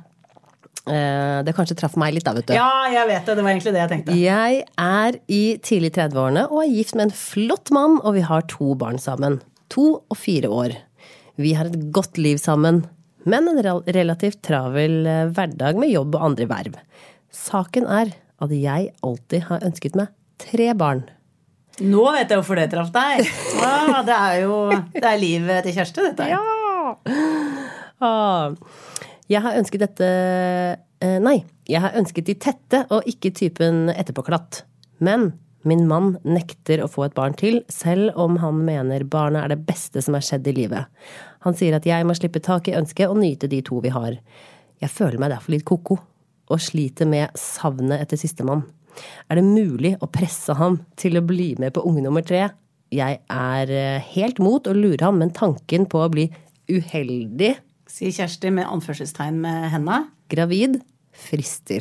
Eh, Det kanskje traff meg litt da, vet du. Ja, jeg vet det. Det var egentlig det jeg tenkte. Jeg er i tidlig trettiårene og er gift med en flott mann, og vi har to barn sammen. To og fire år. Vi har et godt liv sammen, men en rel- relativt travel eh, hverdag med jobb og andre verv. Saken er at jeg alltid har ønsket meg tre barn. Nå vet jeg hvorfor det traff deg. Ja, det er jo det er livet til Kjersti, dette. her. Ah. Jeg har ønsket dette eh, Nei, jeg har ønsket de tette og ikke typen etterpåklatt. Men min mann nekter å få et barn til, selv om han mener barnet er det beste som er skjedd i livet. Han sier at jeg må slippe tak i ønsket og nyte de to vi har. Jeg føler meg derfor litt koko, og sliter med savnet etter sistemann. Er det mulig å presse ham til å bli med på unge nummer tre? Jeg er eh, helt mot å lure ham, men tanken på å bli uheldig Sier Kjersti med anførselstegn med henda. gravid frister.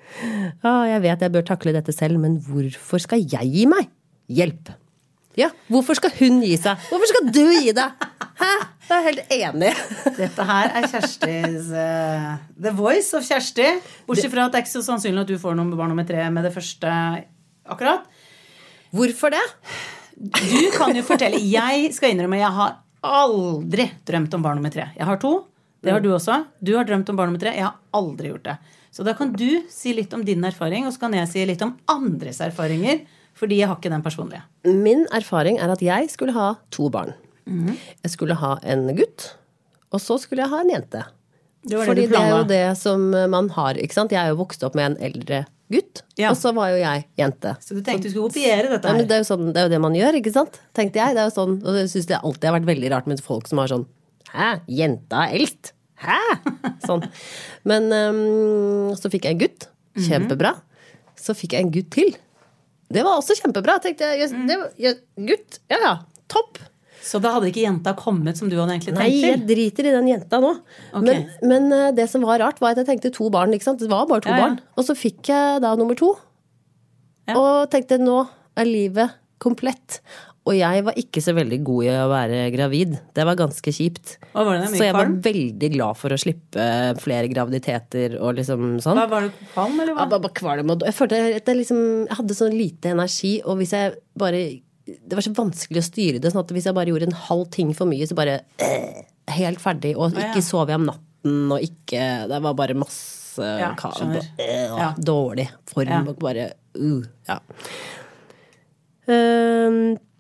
Ah, jeg vet jeg bør takle dette selv, men hvorfor skal jeg gi meg? Hjelp! Ja, hvorfor skal hun gi seg? Hvorfor skal du gi deg? Hæ? Jeg er helt enig. Dette her er Kjerstis uh, The Voice of Kjersti. Bortsett fra at det er ikke så sannsynlig at du får noen barn nummer tre med det første akkurat. Hvorfor det? Du kan jo fortelle. Jeg skal innrømme, jeg har aldri drømt om barn nummer tre. Jeg har to. Det har du også. Du har drømt om barn nummer tre. Jeg har aldri gjort det. Så da kan du si litt om din erfaring, og så kan jeg si litt om andres erfaringer, fordi jeg har ikke den personlige. Min erfaring er at jeg skulle ha to barn. Mm. Jeg skulle ha en gutt, og så skulle jeg ha en jente. Det var det fordi du planla. Det er jo det som man har, ikke sant? Jeg er jo vokst opp med en eldre gutt, ja. Og så var jo jeg jente. Så du tenkte du skulle kopiere dette her? Ja, men det er jo sånn, det er jo det man gjør, ikke sant? Tenkte jeg, det er jo sånn, og jeg synes det alltid har vært veldig rart med folk som har sånn, hæ, jenta er eldst? Hæ? Sånn. Men um, så fikk jeg en gutt, kjempebra. Så fikk jeg en gutt til. Det var også kjempebra, tenkte jeg. Det var, jeg gutt, ja ja, topp. Så da hadde ikke jenta kommet som du hadde egentlig tenkt Nei, til? jeg driter i den jenta nå. Okay. Men, men det som var rart var at jeg tenkte to barn, ikke sant? Det var bare to ja, ja. barn. Og så fikk jeg da nummer to. Ja. Og tenkte nå er livet komplett. Og jeg var ikke så veldig god i å være gravid. Det var ganske kjipt. Og var det mye så jeg var kvalm? veldig glad for å slippe flere graviditeter og liksom sånn. Hva var det kvalm, eller hva? Ja, bare kvalm. Jeg følte at jeg liksom, jeg hadde så lite energi, og hvis jeg bare... Det var så vanskelig å styre det, sånn at hvis jeg bare gjorde en halv ting for mye, så bare øh, helt ferdig, og ikke sove jeg om natten, og ikke, det var bare masse ja, øh, ja. dårlig form, ja. Og bare, uh, ja. Um,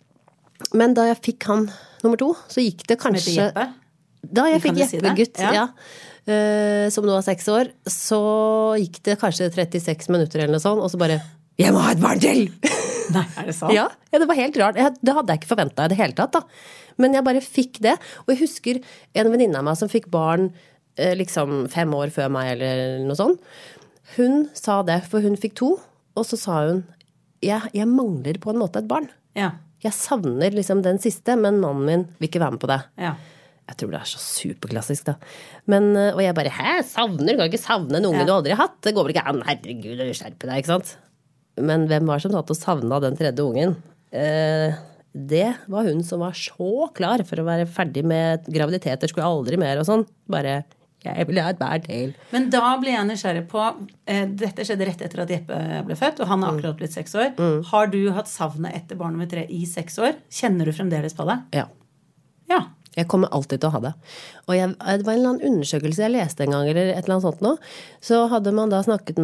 men da jeg fikk han nummer to, så gikk det kanskje... Som heter Jeppe? Da jeg fikk Jeppe si gutt, ja. ja. Uh, som nå er seks år, så gikk det kanskje trettiseks minutter eller noe sånt, og så bare, jeg må ha et barn til! Nei, er det sant? Ja, ja, det var helt rart. Jeg, det hadde jeg ikke forventet i det hele tatt da. Men jeg bare fikk det. Og jeg husker en venninne av meg som fikk barn eh, liksom fem år før meg eller noe sånt. Hun sa det, for hun fikk to. Og så sa hun, jeg, jeg mangler på en måte et barn. Ja. Jeg savner liksom den siste, men mannen min vil ikke være med på det. Ja. Jeg tror det er så superklassisk da. Men, og jeg bare, hæ, savner? Du kan ikke savne en unge ja. Du aldri har hatt. Det går vel ikke an, herregud, skjerpe deg, ikke sant? Men hvem var som tatt og savna den tredje ungen? Eh, det var hun som var så klar for å være ferdig med graviditeter, skulle aldri mer og sånn. Bare, jeg vil ha et barn til. Men da ble jeg nysgjerrig på, eh, dette skjedde rett etter at Jeppe ble født, og han har akkurat blitt seks år. Mm. Har du hatt savnet etter barn nummer tre i seks år? Kjenner du fremdeles på det? Ja. Ja. Jeg kommer alltid til å ha det. Og jeg, det var en eller annen undersøkelse jeg leste en gang, eller et eller annet sånt nå. Så hadde man da snakket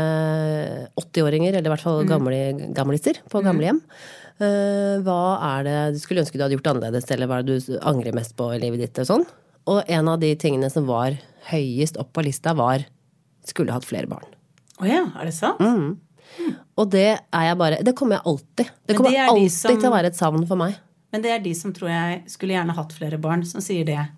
med åtti-åringer, eller i hvert fall gamle, gamlister på gamlehjem. Uh, hva er det du skulle ønske du hadde gjort annerledes, eller hva er det du angrer mest på i livet ditt og sånn? Og en av de tingene som var høyest opp på lista var, skulle hatt flere barn. Åja, oh er det sant? Mm. Mm. Og det er jeg bare, det kommer jeg alltid. Det kommer det alltid som... til å være et savn for meg. Men det er de som tror jeg skulle gjerne hatt flere barn, som sier det.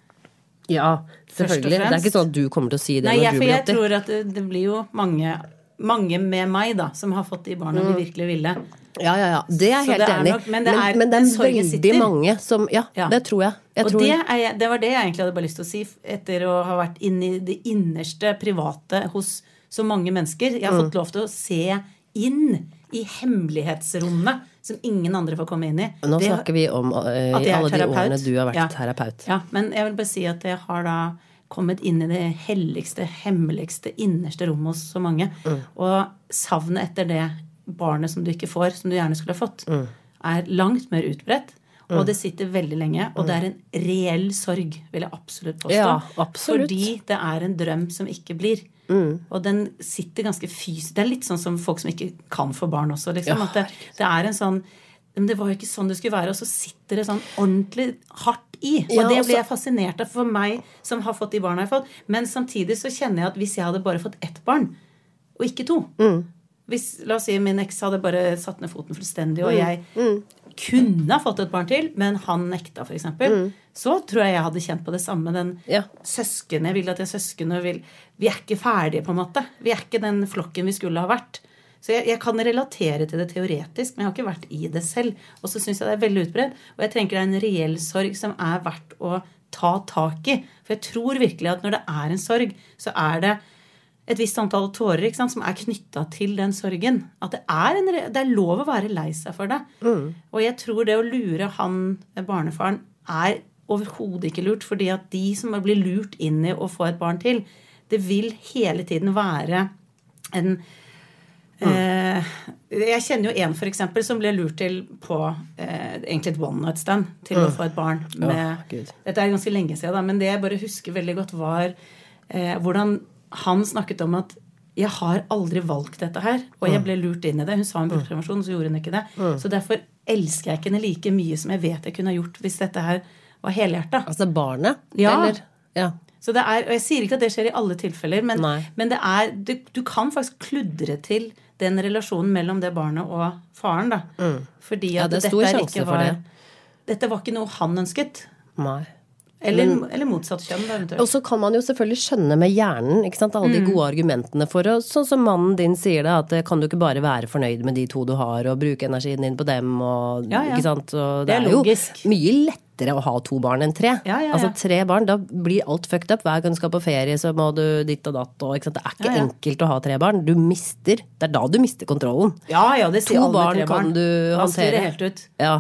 Ja, selvfølgelig. Det er ikke sånn at du kommer til å si det. Nei, når jeg, du for blir jeg åtti. tror at det, det blir jo mange, mange med meg da, som har fått de barna mm. de virkelig ville. Ja, ja, ja. Det er jeg helt enig. Nok, men det er, men, men det er veldig sitter. mange som, ja, ja, det tror jeg. jeg og tror... det, er, det var det jeg egentlig hadde bare lyst til å si, etter å ha vært inne i det innerste private hos så mange mennesker. Jeg har mm. fått lov til å se inn i hemmelighetsrommet som ingen andre får komme inn i. Nå det, snakker vi om uh, i alle de årene du har vært ja. terapeut. Ja, men jeg vil bare si at jeg har da kommet inn i det helligste, hemmeligste, innerste rommet hos så mange. Mm. Og savnet etter det barnet som du ikke får, som du gjerne skulle ha fått, mm. er langt mer utbredt. Og det sitter veldig lenge, og det er en reell sorg, vil jeg absolutt påstå. Ja, absolutt. Fordi det er en drøm som ikke blir. Mm. Og den sitter ganske fysisk. Det er litt sånn som folk som ikke kan få barn også, liksom. Ja. At det, det er en sånn, men det var jo ikke sånn det skulle være, og så sitter det sånn ordentlig hardt i. Og ja, det blir jeg fascinert av for meg, som har fått de barna jeg har fått. Men samtidig så kjenner jeg at hvis jeg hadde bare fått ett barn, og ikke to, mm. hvis, la oss si, min eks hadde bare satt ned foten fullstendig, og jeg mm. kunne ha fått et barn til, men han nekta for eksempel, mm. så tror jeg jeg hadde kjent på det samme. Den ja. søsken, jeg vil at jeg søsken, vil, vi er ikke ferdige på en måte. Vi er ikke den flokken vi skulle ha vært. Så jeg, jeg kan relatere til det teoretisk, men jeg har ikke vært i det selv. Og så synes jeg det er veldig utbredt, og jeg tenker det er en reell sorg som er verdt å ta tak i. For jeg tror virkelig at når det er en sorg, så er det et visst antall tårer, ikke sant, som er knyttet til den sorgen. At det er, en, det er lov å være lei seg for det. Mm. Og jeg tror det å lure han, barnefaren, er overhodet ikke lurt, fordi at de som blir lurt inn i å få et barn til, det vil hele tiden være en, Mm. Eh, jeg kjenner jo en for eksempel som ble lurt til på eh, egentlig et one night stand til mm. å få et barn med, oh, dette er ganske lenge siden da, men det jeg bare husker veldig godt var eh, hvordan han snakket om at jeg har aldri valgt dette her, og jeg ble lurt inn i det. Hun sa en brukerprevensjon, så gjorde hun ikke det. Mm. Så derfor elsker jeg ikke henne like mye som jeg vet jeg kunne ha gjort hvis dette her var helhjertet. Altså barnet? Ja. Eller? Ja. Så det er, og jeg sier ikke at det skjer i alle tilfeller, men, men det er, det, du kan faktisk kludre til den relasjonen mellom det barnet og faren da. Mm. Fordi at ja, det er stor dette ikke var, det. Dette var ikke noe han ønsket. Nei. Eller, men, eller motsatt kjønn. Da, og så kan man jo selvfølgelig skjønne med hjernen, ikke sant, alle de gode mm. argumentene for, og sånn som mannen din sier det, at kan du ikke bare være fornøyd med de to du har, og bruke energien din på dem, og, ja, ja. ikke sant, og det, det er, er jo mye lettere å ha to barn enn tre. Ja, ja, ja. Altså tre barn, da blir alt fucked up. Hver gang du skal på ferie, så må du ditt og datt, og ikke sant, det er ikke ja, ja. enkelt å ha tre barn. Du mister, det er da du mister kontrollen. Ja, ja, det sier to alle barn tre barn. Kan du da håndtere. Helt ut. Ja.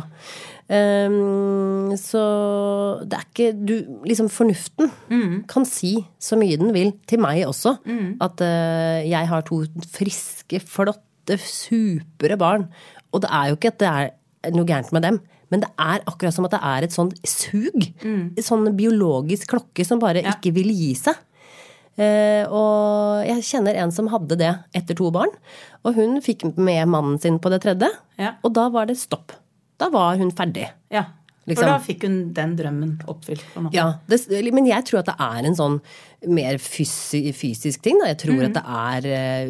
Um, så det er ikke du, liksom fornuften mm. kan si så mye den vil til meg også mm. at uh, jeg har to friske, flotte, supre barn, og det er jo ikke at det er noe gærent med dem, men det er akkurat som at det er et sånt sug mm. et sånn biologisk klokke som bare ja. Ikke vil gi seg. Uh, og jeg kjenner en som hadde det etter to barn, og hun fikk med mannen sin på det tredje ja. Og da var det stopp. Da var hun ferdig. Ja, liksom. For da fikk hun den drømmen oppfylt på en måte. Ja, det, men jeg tror at det er en sånn mer fysi, fysisk ting da. Jeg tror mm. at det er,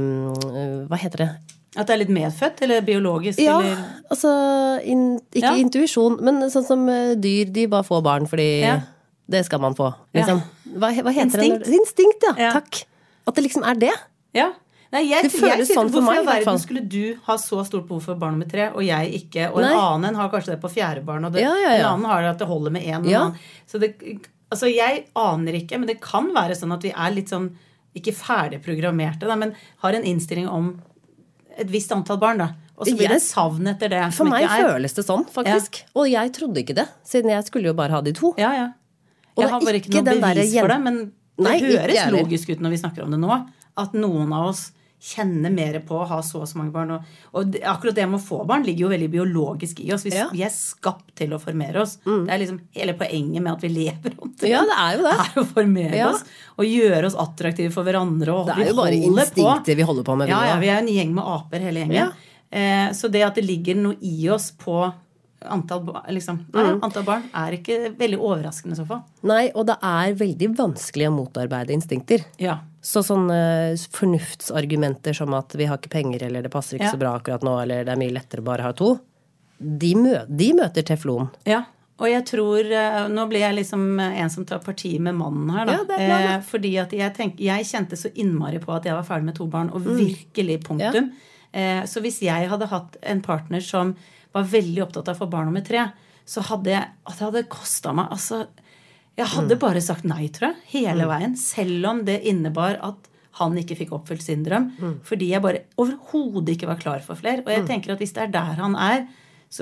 um, hva heter det? At det er litt medfødt, eller biologisk? Ja, eller? altså, in, ikke ja. Intuisjon, men sånn som dyr, de bare får barn fordi ja. Det skal man få. Liksom. Ja. Hva, hva heter Instinkt. det? Instinkt, ja. ja. Takk. At det liksom er det. Ja. Nei, jeg, det føles jeg, sånn for meg i hvert fall. Hvorfor skulle du ha så stort behov for barn nummer tre, og jeg ikke, og Nei. En annen har kanskje det på fjerde barn, og det, ja, ja, ja. en annen har det at det holder med en og ja. en annen. Så det, altså jeg aner ikke, men det kan være sånn at vi er litt sånn, ikke ferdig programmerte, da, men har en innstilling om et visst antall barn da, og så blir det savn etter det. For meg føles det sånn, faktisk. Ja. Og jeg trodde ikke det, siden jeg skulle jo bare ha de to. Ja, ja. Jeg har bare ikke noe bevis for det, men det Nei, høres logisk ut når vi snakker om det nå, at noen av oss kjenner mer på å ha så og så mange barn. Og, og det, akkurat det med å få barn ligger jo veldig biologisk i oss. Vi, ja. Vi er skapt til å formere oss. Mm. Det er liksom hele poenget med at vi lever om det. Ja, det er jo det. Er å formere ja. Oss og gjøre oss attraktive for hverandre. Og det er jo bare instinktet vi holder på med. Ja, ja, vi er en gjeng med aper hele gjengen. Ja. Eh, så det at det ligger noe i oss på antall, liksom, mm. antall barn er ikke veldig overraskende i så fall. Nei, og det er veldig vanskelig å motarbeide instinkter. Ja. Så sånne fornuftsargumenter som at vi har ikke penger, eller det passer ikke ja. Så bra akkurat nå, eller det er mye lettere bare å ha to, de, mø de møter teflon. Ja, og jeg tror, nå blir jeg liksom en som tar parti med mannen her da. Ja, det er bra, eh, fordi at jeg, tenk, jeg kjente så innmari på at jeg var ferdig med to barn, og virkelig punktum. Ja. Eh, så hvis jeg hadde hatt en partner som var veldig opptatt av å få barn nummer tre, så hadde jeg, at det hadde kostet meg, altså, jeg hadde mm. bare sagt nei, tror jeg, hele mm. veien, selv om det innebar at han ikke fikk oppfylt sin drøm, mm. fordi jeg bare overhodet ikke var klar for flere. Og jeg mm. tenker at hvis det er der han er, så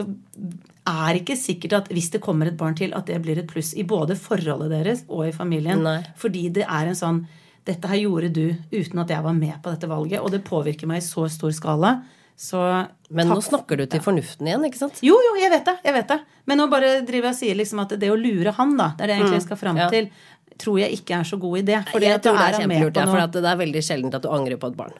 er det ikke sikkert at hvis det kommer et barn til, at det blir et pluss i både forholdet deres og i familien. Nei. Fordi det er en sånn, dette her gjorde du uten at jeg var med på dette valget, og det påvirker meg i så stor skala. Så, men nå snakker du til fornuften igjen, ikke sant? Jo, jo, jeg vet det, jeg vet det. Men nå bare driver jeg og sier liksom at det å lure han da, det er det egentlig jeg skal frem ja. Til, tror jeg ikke er så god idé. Fordi jeg tror det er kjempelurt, ja, for at det er veldig sjeldent at du angrer på et barn.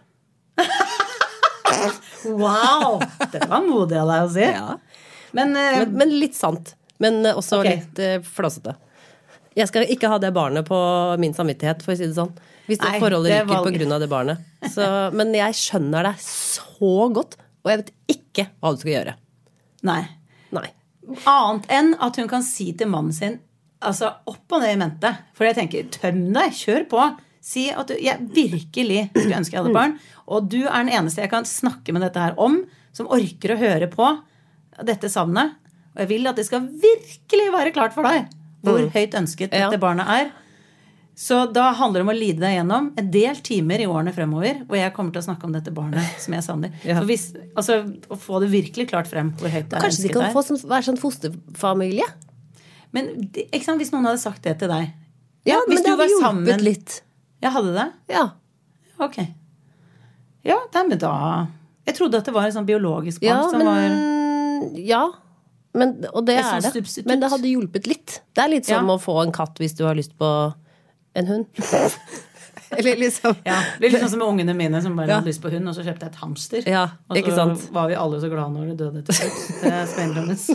Wow! Det var modig av deg å si. Ja. Men, uh, men, men litt sant. Men også okay. litt uh, flåsete. Jeg skal ikke ha det barnet på min samvittighet, for å si det sånn. Hvis det forholdet ryker på grunn av det barnet. Så, men jeg skjønner deg så godt, og jeg vet ikke hva du skal gjøre. Nei. Nei. Annet enn at hun kan si til mannen sin, altså opp og ned i mente, for jeg tenker, tøm deg, kjør på. Si at du, jeg virkelig skulle ønske jeg hadde barn, og du er den eneste jeg kan snakke med dette her om, som orker å høre på dette savnet. Og jeg vil at det skal virkelig være klart for deg, hvor mm. høyt ønsket dette ja. Barnet er. Så da handler det om å lide deg gjennom en del timer i årene fremover, hvor jeg kommer til å snakke om dette barnet som jeg savner. Ja. For hvis, altså, å få det virkelig klart frem hvor høyt det er. Kanskje de kan få sånn, være sånn fosterfamilie? Men ikke sant, hvis noen hadde sagt det til deg? Ja, ja men det hadde hjulpet litt. Jeg hadde det? Ja. Ok. Ja, det er med da... Jeg trodde at det var en sånn biologisk barn Ja, som men... var... Ja, men, og det Et er sånt det. substitutt. Men det hadde hjulpet litt. Det er litt som Ja. å få en katt hvis du har lyst på en hund. Eller liksom... Ja, det blir litt sånn som med ungene mine som bare Ja. hadde lyst på hund, og så kjøpte jeg et hamster. Ja, og ikke så sant? var vi alle så glade når det døde til slutt. Det skal innrømmes.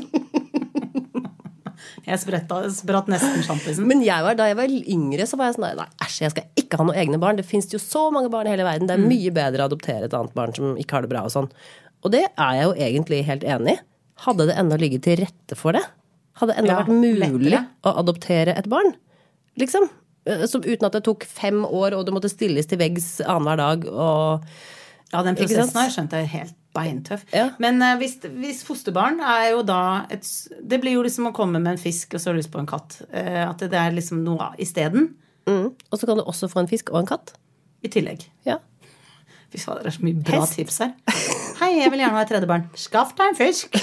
Jeg spretta, spratt nesten sjampisen. Men jeg var, da jeg var yngre, så var jeg sånn, nei, æsj, jeg skal ikke ha noen egne barn. Det finnes jo så mange barn i hele verden. Det er mye bedre å adoptere et annet barn som ikke har det bra og sånn. Og det er jeg jo egentlig helt enig i. Hadde det enda ligget til rette for det? Hadde det enda Ja, vært mulig lettere. å adoptere et barn? Liksom. Som, uten at det tok fem år, og det måtte stilles til veggs annenhver dag, og... Ja, den Ikke sant? prosessen har jeg skjønt er helt beintøff. Ja. Men uh, hvis, hvis fosterbarn er jo da et, det blir jo liksom å komme med en fisk og så har du lyst på en katt. Uh, at det er liksom noe i stedet. Mm. Og så kan du også få en fisk og en katt. I tillegg. Ja. Fy faen, det er så mye bra Hest. tips her. Hei, jeg vil gjerne ha et tredje barn. Skaff deg en fisk.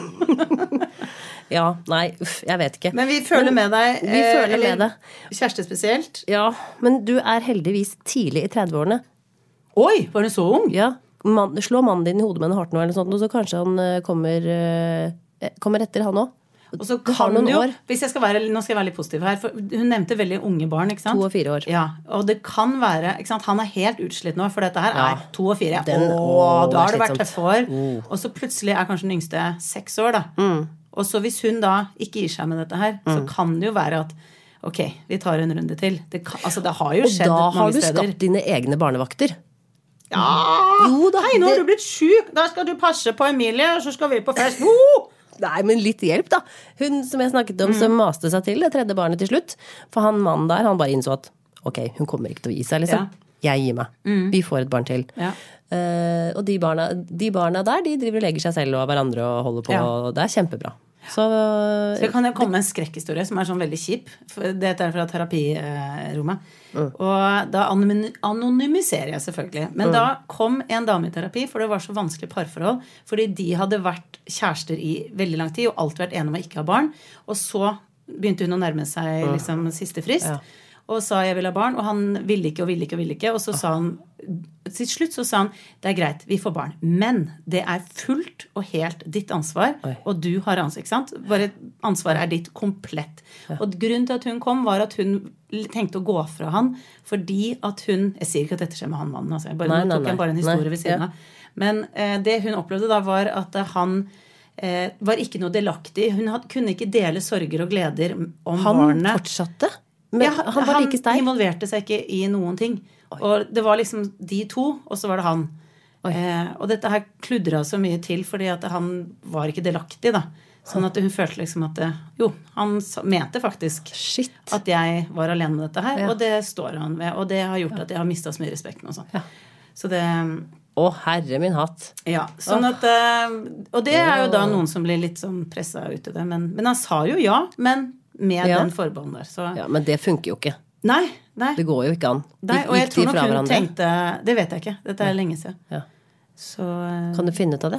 Ja, nei, uff, jeg vet ikke. Men vi føler Men med deg. Vi føler eller med det. Kjæreste spesielt. Ja, men du er heldigvis tidlig i tredveårene. Oi, var du så ung? Ja, man, slå mannen din i hodet med en hardt nå, eller noe sånt, og så kanskje han eh, kommer, eh, kommer etter han også. Og så Du har kan noen jo, år. hvis jeg skal være, nå skal jeg være litt positiv her, for hun nevnte veldig unge barn, ikke sant? To og fire år. Ja, og det kan være, ikke sant, han er helt utslitt nå, for dette her Ja. er to og fire. Den- Åh, åh, da har det det er vært slitsomt. tøffe år. Og så plutselig er kanskje den yngste seks år da. Mm. Og så hvis hun da ikke gir seg med dette her, så kan det jo være at, ok, vi tar en runde til. Det, kan, altså, det har jo Og skjedd da har mange du steder. skapt dine egne barnevakter. Ja! Jo da, Hei, nå har det- du blitt syk. Da skal du passe på Emilie, og så skal vi på fest. Woo! Nei, men litt hjelp da. Hun som jeg snakket om, som maste seg til det tredje barnet til slutt. For han mannen der, han bare innså at, ok, hun kommer ikke til å gi seg, liksom. Jeg gir meg. Vi får et barn til. Ja. Eh, og de barna, de barna der, de driver og legger seg selv og hverandre og holder på, Ja. og det er kjempebra. Så, Så jeg kan jeg komme med en skrekkhistorie som er sånn veldig kjip. For dette er fra terapirommet. Og da anonym- anonymiserer jeg selvfølgelig. Men da kom en dame i terapi, for det var så vanskelig parforhold. Fordi de hadde vært kjærester i veldig lang tid og alltid vært enige om å ikke ha barn. Og så begynte hun å nærme seg liksom siste frist. Ja. Og sa jeg vil ha barn, og han ville ikke og ville ikke og ville ikke. Og så sa han, til slutt så sa han, det er greit, vi får barn. Men det er fullt og helt ditt ansvar, Oi. og du har ansvar, ikke sant? Bare ansvaret er ditt komplett. Og grunnen til at hun kom var at hun tenkte å gå fra han, fordi at hun, jeg sier ikke at dette skjer med han mannen, altså, jeg bare, Nei, nå nei, tok jeg nei. bare en historie Nei, ved siden ja. av. Men eh, det hun opplevde da var at eh, han eh, var ikke noe delaktig. Hun had, kunne ikke dele sorger og gleder om han barnet. fortsatte. Men Ja, han var like sterk. Han involverte seg ikke i noen ting. Og det var liksom de to, og så var det han. Eh, og dette her kludret så mye til, fordi at han var ikke delaktig, da. Sånn at hun følte liksom at det, jo, han sa- mente faktisk Shit. at jeg var alene med dette her, Ja. og det står han ved. Og det har gjort at jeg har mistet så mye respekten og sånn. Ja. Så det, Å, herre min hatt. ja, sånn at, eh, og det er jo da noen som blir litt sånn presset ut i det, men, men han sa jo ja, men med Ja. den forbånden der, så... Ja, men det funker jo ikke. Nei, nei. Det går jo ikke an. Nei, og jeg Gikk tror de nok fra hun hverandre? tenkte, det vet jeg ikke, dette er lenge siden. Ja. Så, eh, Kan du finne ut av det?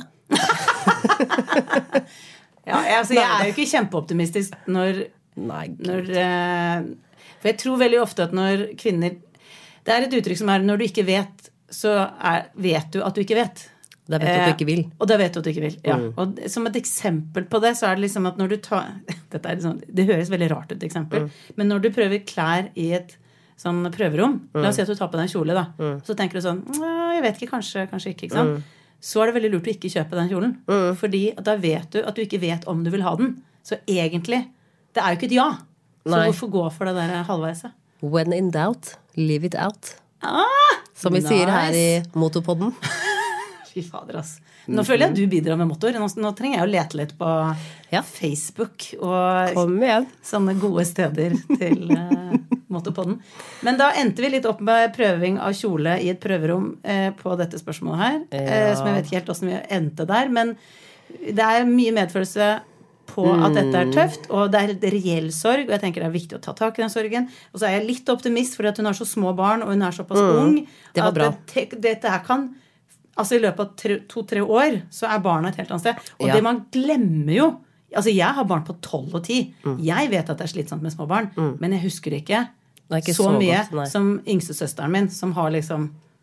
ja, jeg, altså, jeg er jo ikke kjempeoptimistisk når, Nei, når eh, for jeg tror veldig ofte at når kvinner, det er et uttrykk som er, når du ikke vet, så er, vet du at du ikke vet. da vet du at du ikke vil. Eh, og da vet du at du ikke vil, ja. Mm. Og som et eksempel på det, så er det liksom at når du tar, dette er liksom, det høres veldig rart ut eksempel, Mm. men når du prøver klær i et sånn prøverom, la Mm. oss si at du tar på deg en kjole da, så tenker du sånn, jeg vet ikke, kanskje, kanskje ikke, ikke sant? Mm. Så er det veldig lurt å ikke kjøpe den kjolen, fordi at da vet du at du ikke vet om du vil ha den. Så egentlig, det er jo ikke et ja. Så Nei. hvorfor gå for det der halvveise? When in doubt, live it out. Ah, Som vi sier her i nice. Motopodden. Fy fader, ass. Nå føler jeg at du bidrar med motor. Nå, nå trenger jeg å lete litt på Ja. Facebook og Kom igjen. sånne gode steder til uh, Motopodden. Men da endte vi litt opp med prøving av kjole i et prøverom eh, på dette spørsmålet her. Eh, Ja. som jeg vet ikke helt hvordan vi endte der. Men det er mye medfølelse på at dette er tøft, og det er et reell sorg, og jeg tenker det er viktig å ta tak i den sorgen. Og så er jeg litt optimist fordi at hun har så små barn, og hun er såpass ung. Det var at bra. Det, dette her kan, altså i løpet av tre, to-tre år, så er barna et helt annet sted. Og Ja. det man glemmer jo, altså jeg har barn på tolv og ti. Jeg vet at det er slitsomt med små barn, men jeg husker ikke Det er ikke så, så mye godt, nei. som yngstesøsteren min, som har liksom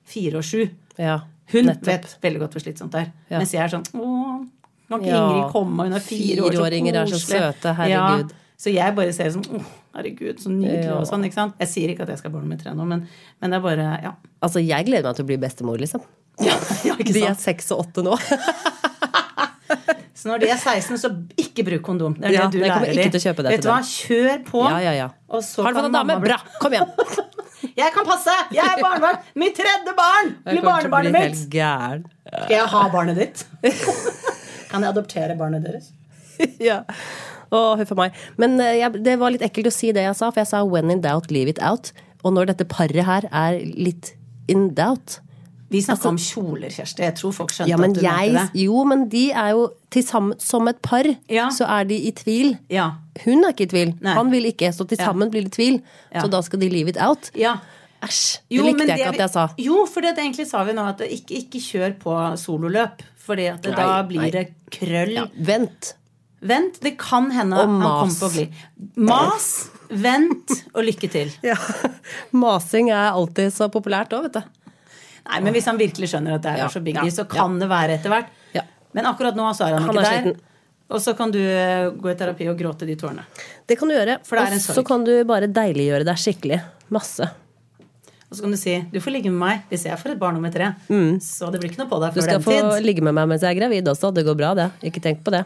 fire og sju. Ja, Hun nettopp. vet veldig godt hvor slitsomt det er. Ja. Mens jeg er sånn, åh, kan ikke Ja. Ingrid komme, hun er fire år, så Fireåringer er så koselig. søte, herregud. Ja, så jeg bare ser som, åh, herregud, så nydelig Ja. og sånn, ikke sant? Jeg sier ikke at jeg skal ha barn med tre nå, men, men det er bare, ja. Altså, jeg gleder meg til å bli bestemor, liksom. Ja, ja ikke De er sant? seks og åtte nå. Så når de er seksten, så ikke bruk kondom. Det er Ja, det du jeg kommer lærer ikke de. til å kjøpe det Vet til du hva, kjør på. Ja, ja, ja. Og så Har du kan fått en dame? mamma bli- Bra, kom igjen! Jeg kan passe! Jeg er barnebarn! Mitt tredje barn! Blir barnebarnet mitt! helt gæren. Skal jeg ha barnet ditt? Kan jeg adoptere barnet deres? Ja. Å, huff a meg. Men eh, jeg, det var litt ekkelt å si det jeg sa, for jeg sa when in doubt, leave it out. Og når dette paret her er litt in doubt. Vi snakker om kjoler, Kjersti. Jeg tror folk skjønte Ja, men at du jeg, mente det. jo, men de er jo til sammen som et par, Ja. så er de i tvil. Ja. Hun er ikke i tvil. Nei. Han vil ikke, så til Ja. sammen blir det tvil. Ja. Så da skal de leave it out. Ja. Æsj, det Jo, likte men jeg ikke det at vi- jeg sa. Jo, for det egentlig sa vi nå at det ikke, ikke kjør på sololøp. Fordi at det, Nei, da nei. blir det krøll. Ja, vent. Vent, det kan hende Og han mas. kommer på å bli. Mas, vent og lykke til. Ja. Masing er alltid så populært også, vet du. Nei, men hvis han virkelig skjønner at det er Ja, så big ja, deal, så kan det være etter hvert. Ja. Men akkurat nå så er han, Han ikke er der. sliten. Og så kan du eh, gå i terapi og gråte de tårene. Det kan du gjøre. For det er en Og sorg. så kan du bare deiliggjøre deg skikkelig. Masse. Og så kan du si, du får ligge med meg hvis jeg får et barn nummer tre. Så det blir ikke noe på deg Du før skal den få tid. ligge med meg mens jeg er gravid også. Det går bra, det. Ikke tenk på det.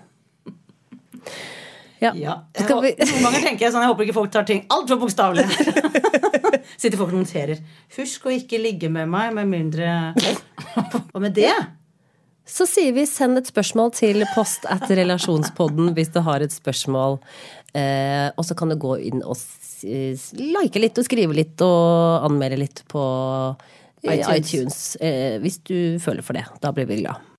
Ja. Ja. Skal vi... Noen ganger tenker jeg sånn, jeg håper ikke folk tar ting alt for bokstavelig. Sitter folk og noterer. Husk å ikke ligge med meg med mindre... Hva med det? Så sier vi send et spørsmål til post at relasjonspodden hvis du har et spørsmål. Eh, og så kan du gå inn og s- like litt og skrive litt og anmelde litt på eh, iTunes. iTunes. Eh, hvis du føler for det. Da blir vi glad.